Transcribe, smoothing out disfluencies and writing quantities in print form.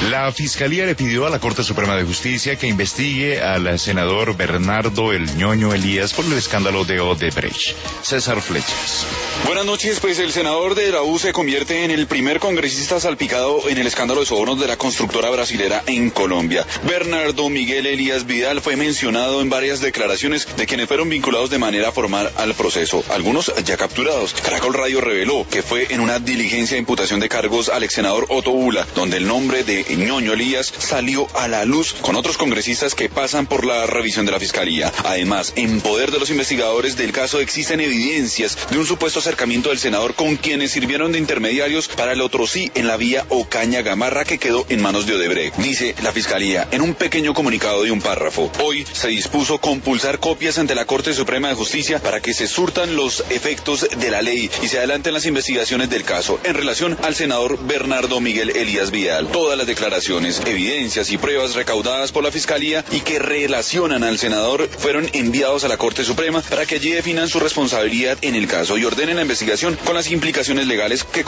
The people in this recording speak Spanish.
La Fiscalía le pidió a la Corte Suprema de Justicia que investigue al senador Bernardo El Ñoño Elías por el escándalo de Odebrecht. César Flechas. Buenas noches, pues el senador de la U se convierte en el primer congresista salpicado en el escándalo de sobornos de la constructora brasilera en Colombia. Bernardo Miguel Elías Vidal fue mencionado en varias declaraciones de quienes fueron vinculados de manera formal al proceso, algunos ya capturados. Caracol Radio reveló que fue en una diligencia de imputación de cargos al ex senador Otto Ula, donde el nombre de Ñoño Elías salió a la luz con otros congresistas que pasan por la revisión de la Fiscalía. Además, en poder de los investigadores del caso existen evidencias de un supuesto acercamiento del senador con quienes sirvieron de intermediarios para el otro sí en la vía Ocaña Gamarra que quedó en manos de Odebrecht. Dice la Fiscalía en un pequeño comunicado de un párrafo: hoy se dispuso compulsar copias ante la Corte Suprema de Justicia para que se surtan los efectos de la ley y se adelanten las investigaciones del caso en relación al senador Bernardo Miguel Elías Vidal. Todas las declaraciones, evidencias y pruebas recaudadas por la Fiscalía y que relacionan al senador fueron enviados a la Corte Suprema para que allí definan su responsabilidad en el caso y ordenen la investigación con las implicaciones legales que